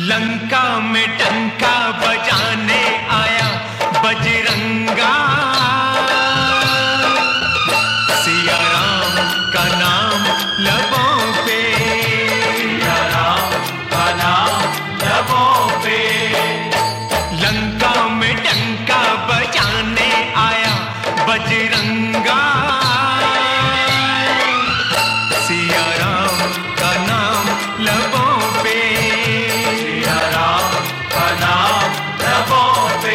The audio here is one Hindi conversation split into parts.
लंका में डंका बजाने आया बजरंगा। सिया राम का नाम लबों पे, सिया राम का नाम लबों पे। लंका में डंका बजाने आया बजरंगा। सिया राम का नाम लबों पे, सिया राम का नाम लबों पे।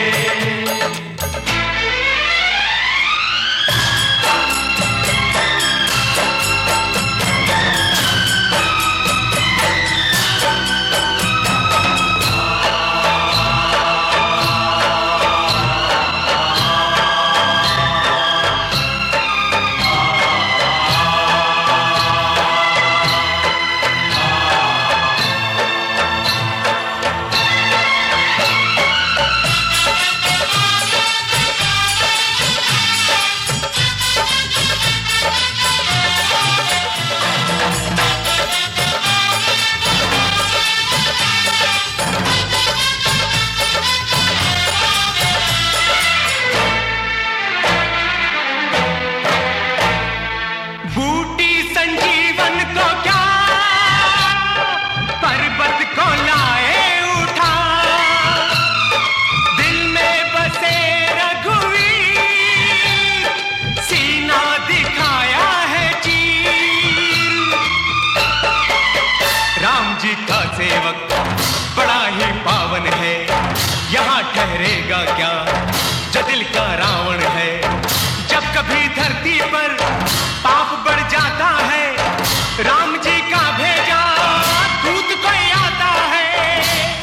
सेवक बड़ा ही पावन है, यहाँ ठहरेगा क्या जो दिल का रावण है। जब कभी धरती पर पाप बढ़ जाता है, राम जी का भेजा दूत कोई आता है।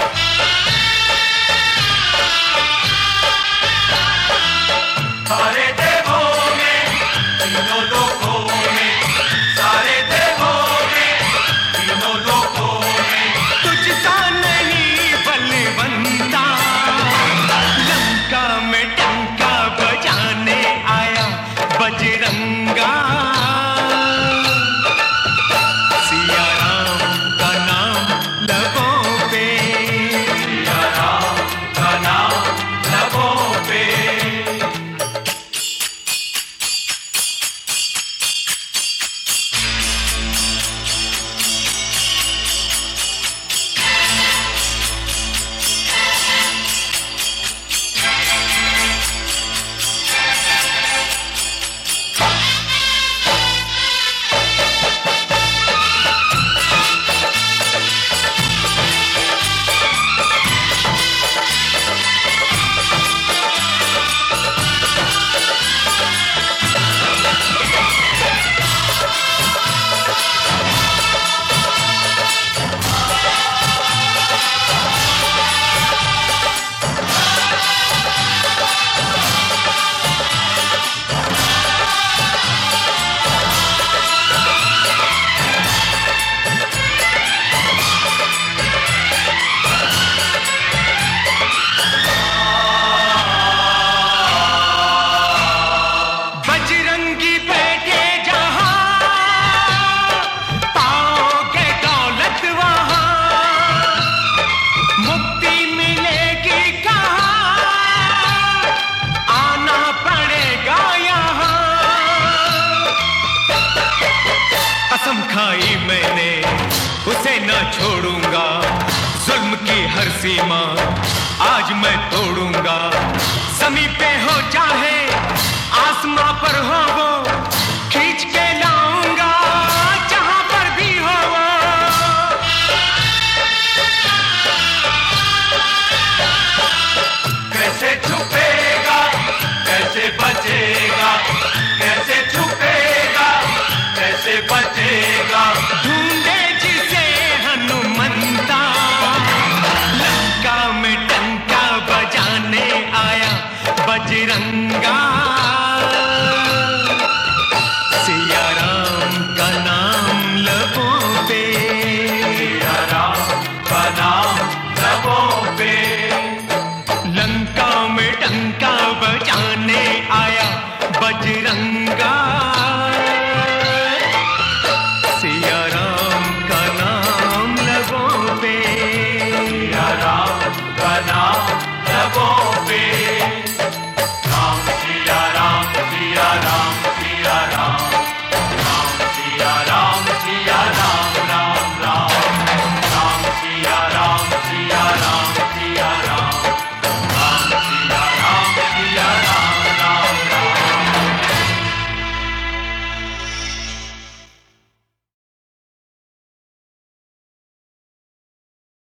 सारे देवों में, तीनों लोकों में, सारे देवों में, तीनों लोकों में तुझसा नहीं बलवंता। लंका में डंका बजाने आया बजरंगा। सिया राम का नाम लबों पे, सिया राम का नाम लबों पे। कसम खाई मैंने उसे न छोड़ूंगा, जुल्म की हर सीमा आज मैं तोड़ूंगा। ज़मीं पे हो चाहे आसमां पर हो वो, खींच के लाऊंगा जहां पर भी हो वो। कैसे छुपेगा, कैसे बचेगा, कैसे छुपेगा, कैसे बचेगा, ढूंढे जिसे हनुमंता। लंका में डंका बजाने आया बजरंगा। सिया राम का नाम लबों पे, सिया राम का नाम लबों पे। लंका में डंका बजाने आया बजरंगा। सिया राम का नाम लबों पे। सिया राम का नाम जपो